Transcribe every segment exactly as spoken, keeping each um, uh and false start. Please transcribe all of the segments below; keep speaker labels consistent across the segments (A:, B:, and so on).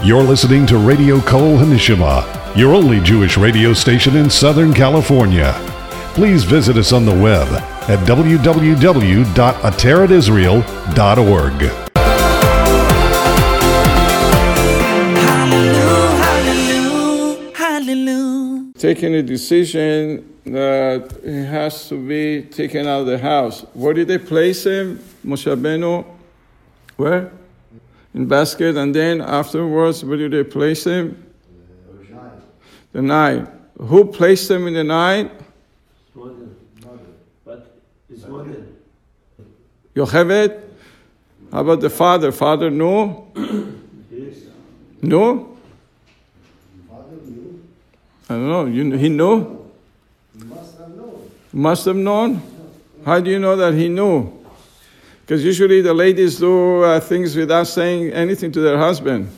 A: You're listening to Radio Kol Hanishma, your only Jewish radio station in Southern California. Please visit us on the web at w w w dot ateret israel dot org.
B: Taking a decision that he has to be taken out of the house. Where did they place him? Moshe Rabbeinu, where? In basket, and then afterwards, where did they place him? The night. Who placed him in the night? Yocheved? How about the father? Father knew? Knew? I don't know. You, he knew?
C: He must have known.
B: Must have known? How do you know that he knew? Because usually the ladies do uh, things without saying anything to their husband.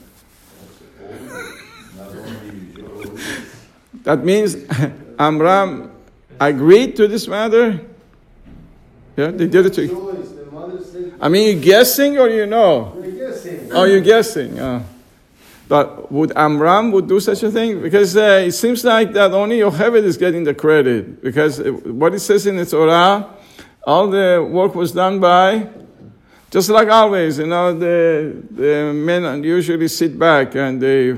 B: That means Amram agreed to this matter? Yeah, they did it to you. I mean, you guessing or you know?
C: We're guessing.
B: Oh, you're guessing. Uh, but would Amram would do such a thing? Because uh, it seems like that only Yocheved is getting the credit. Because what it says in the Torah, all the work was done by, just like always, you know, the, the men usually sit back and they...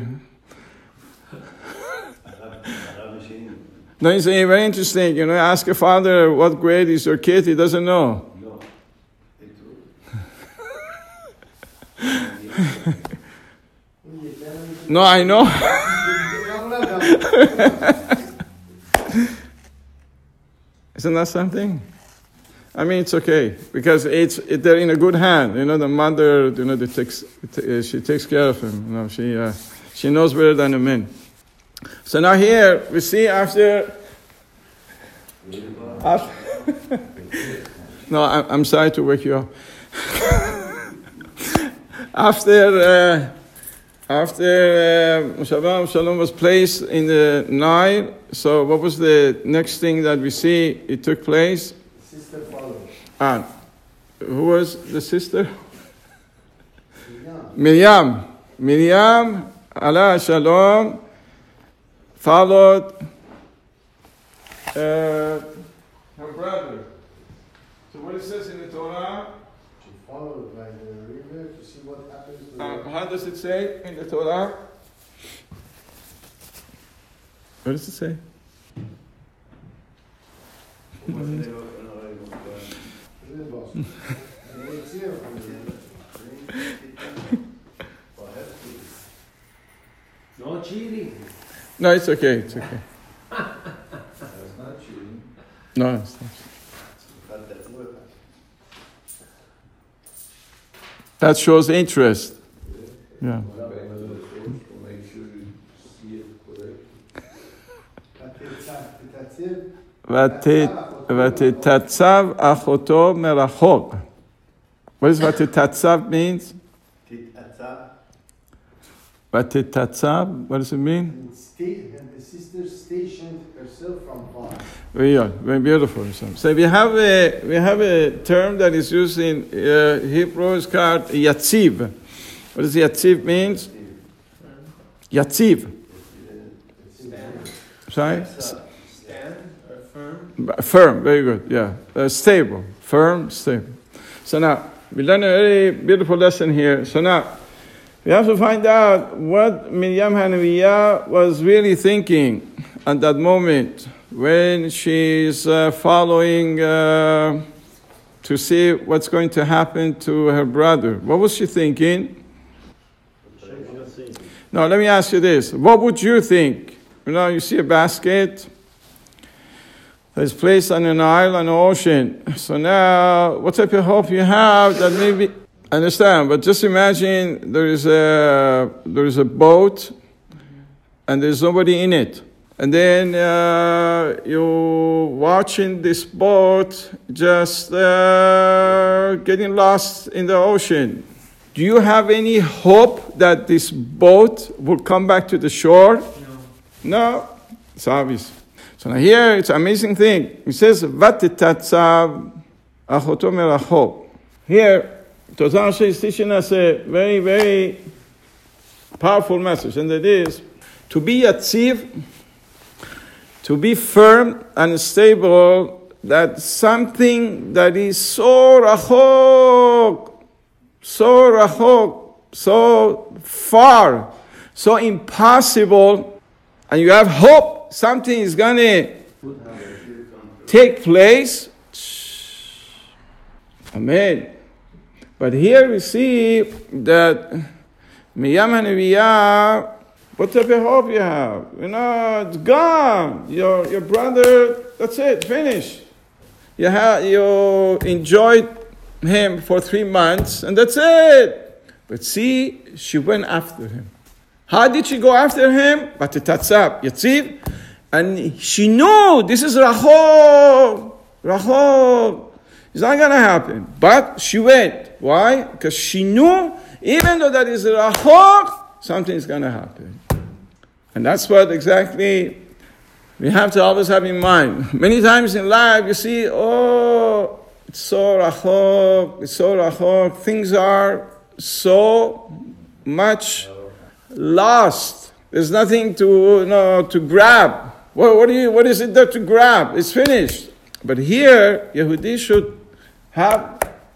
B: No, it's very interesting. You know, ask a father, what grade is your kid? He doesn't know. No, I know. Isn't that something? I mean, it's okay because it's it, they're in a good hand. You know, the mother, you know, they takes she takes care of him. You know, she uh, she knows better than the men. So now here we see after. after no, I'm, I'm sorry to wake you up. after uh, after uh, Shabbat Shalom was placed in the Nile. So what was the next thing that we see? It took place.
C: Sister followed.
B: Ah, who was the sister? Miriam. Miriam, Allah Shalom, followed uh, her brother. So what it says in the Torah?
C: She followed by the river to see what happens to
B: Uh,
C: her.
B: how does it say in the Torah? What does it say?
C: No cheating.
B: No, it's okay. It's okay.
C: That's not cheating.
B: No, it's not. That shows interest. Yeah.
C: Make sure you see it correct.
B: V'tetatzav achoto merachok. What does v'tetatzav means? V'tetatzav, what does it mean?
C: And the sister stationed herself from far.
B: Very good, very beautiful. So we have a we have a term that is used in uh, Hebrew. It's called yatziv. What does yatziv means? Yatziv. Sorry. Firm, very good, yeah. Uh, stable, firm, stable. So now, we learn a very beautiful lesson here. So now, we have to find out what Miriam Hanaviyah was really thinking at that moment when she's uh, following uh, to see what's going to happen to her brother. What was she thinking? Now, let me ask you this. What would you think? You know, you see a basket that's placed on an island, on the ocean. So now, what type of hope you have that maybe, understand, but just imagine there is a, there is a boat and there's nobody in it. And then uh, you're watching this boat just uh, getting lost in the ocean. Do you have any hope that this boat will come back to the shore? No. No? It's obvious. So now here, it's an amazing thing. It says, V'tetatzav achoto merachok. Here, Torah is teaching us a very, very powerful message, and that is to be yatziv, to be firm and stable, that something that is so rachok, so rachok, so far, so impossible, and you have hope something is going to take place. Amen. But here we see that Miriam HaNeviah, what type of hope you have? You know, it's gone. Your your brother, that's it, finished. You have you enjoyed him for three months, and that's it. But see, she went after him. How did she go after him? But tatzab, yatziv, and she knew this is Rachov, Rachov. It's not going to happen. But she went. Why? Because she knew, even though that is Rachov, something is going to happen. And that's what exactly we have to always have in mind. Many times in life, you see, oh, it's so Rachov, it's so Rachov. Things are so much lost. There's nothing to, you know, to grab. What, what, do you, what is it there to grab? It's finished. But here, Yehudi should have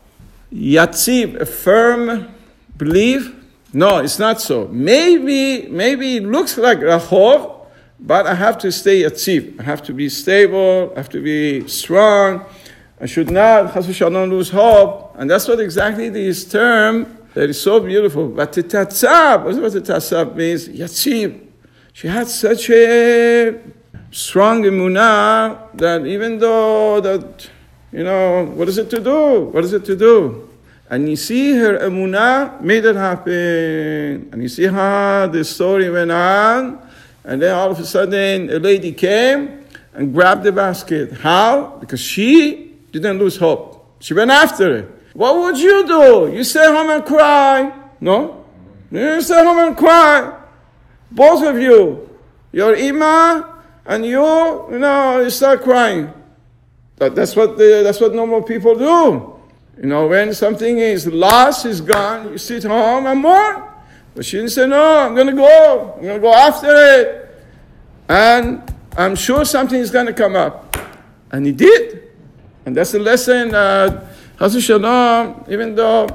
B: yatziv, a firm belief. No, it's not so. Maybe, maybe it looks like Rachov, but I have to stay yatziv. I have to be stable. I have to be strong. I should not, chas v'shalom, lose hope. And that's what exactly this term that is so beautiful. But the tatzab, what the tatzab means? Yatziv. She had such a strong emunah that even though that, you know, what is it to do? What is it to do? And you see her emunah made it happen. And you see how the story went on. And then all of a sudden a lady came and grabbed the basket. How? Because she didn't lose hope. She went after it. What would you do? You stay home and cry. No? You stay home and cry. Both of you. Your imah and you, you know, you start crying. That, that's what the, that's what normal people do. You know, when something is lost, is gone, you sit home and mourn. But she didn't say, no, I'm going to go. I'm going to go after it. And I'm sure something is going to come up. And he did. And that's the lesson that, Chas v'shalom, even though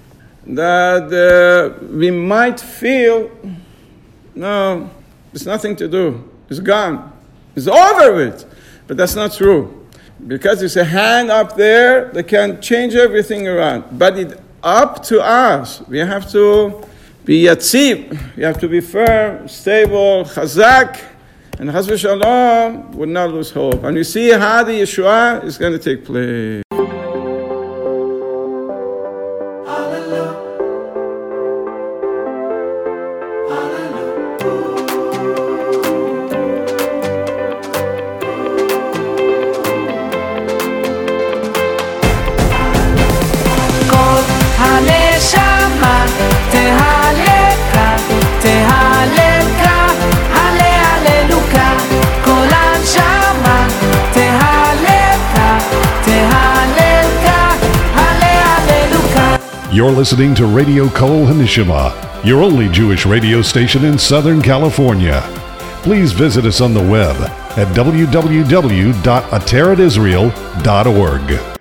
B: that uh, we might feel, no, there's nothing to do. It's gone. It's over with. But that's not true. Because there's a hand up there that can change everything around. But it's up to us. We have to be yatziv. We have to be firm, stable, chazak. And chas v'shalom would not lose hope. And you see how the Yeshua is going to take place.
A: You're listening to Radio Kol HaNeshama, your only Jewish radio station in Southern California. Please visit us on the web at w w w dot ateret israel dot org.